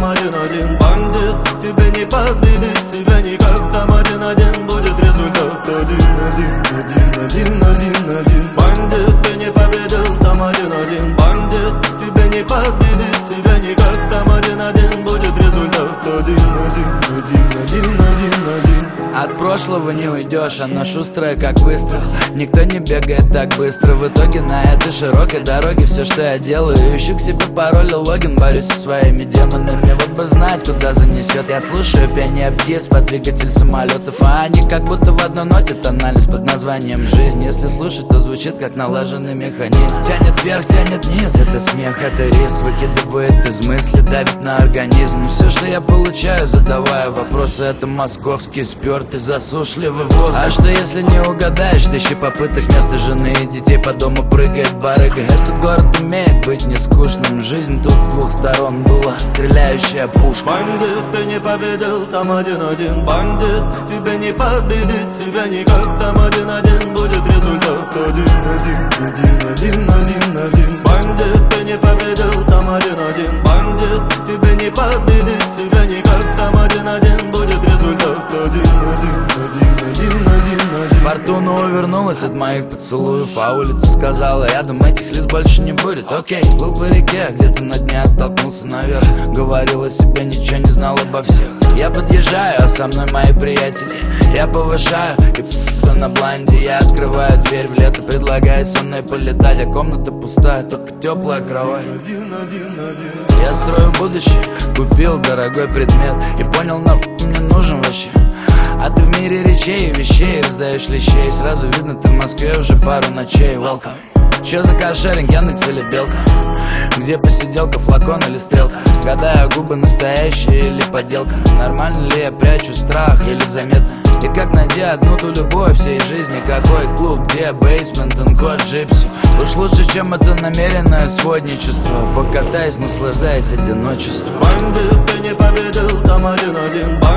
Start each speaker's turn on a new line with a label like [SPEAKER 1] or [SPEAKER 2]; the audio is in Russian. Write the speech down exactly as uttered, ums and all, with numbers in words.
[SPEAKER 1] один-один. Бандит, тебе не победить, себя никак. Там один-один будет результат. Один-один, один-один, один-один. Бандит, ты не победил, там один-один. Бандит, тебе не победить, себя никак. Там один-один будет результат. Один-один, один-один, один-один.
[SPEAKER 2] От прошлого не уйдешь, оно шустрое как выстрел. Никто не бегает так быстро. В итоге на этой широкой дороге все, что я делаю, ищу к себе пароль и логин, борюсь со своими демонами. Вот бы знать, куда занесет. Я слушаю пение птиц под двигатель самолетов, а они как будто в одной ноте тональность под названием жизнь. Если слушать, то звучит как налаженный механизм. Тянет вверх, тянет вниз, это смех, это риск. Выкидывает из мысли, давит на организм. Все, что я получаю, задавая вопросы, это московский спёртый засушливый воздух. А что если не угадаешь, тысячи попыток вместо жены и детей по дому прыгает барыга. Этот город умеет быть не скучным. Жизнь тут с двух сторон была стреляющая пушка.
[SPEAKER 1] Бандит, ты не победил, там один-один. Бандит, тебе не победить, себя никак. Там один-один будет результат. Один-один, один-один, один-один. Бандит, ты не победил, там один-один. Бандит, тебе не победить, себя никак. Там один-один будет результат. Один-один, один-один, один-один.
[SPEAKER 2] Фортуна увернулась от моих поцелуев, а улица сказала: рядом этих лиц больше не будет. Окей, был по реке, где-то на дне оттолкнулся наверх. Говорил о себе, ничего не знал обо всех. Я подъезжаю, а со мной мои приятели. Я повышаю, и кто на бланде. Я открываю дверь в лето, предлагаю со мной полетать. А комната пустая, только теплая кровать. Я строю будущее, купил дорогой предмет и понял, на мне нужен вообще. А ты в мире речей и вещей раздаешь лещей. Сразу видно, ты в Москве уже пару ночей. Welcome. Чё за каршеринг, Яндекс или Белка? Где посиделка, флакон или стрелка? Гадаю, губы настоящие или подделка? Нормально ли я прячу страх или заметно? И как найти одну ту любовь всей жизни? Какой клуб, где бейсмент, код джипси? Уж лучше, чем это намеренное сводничество. Покатайся, наслаждаясь одиночеством.
[SPEAKER 1] Бандит, ты не победил, там один-один.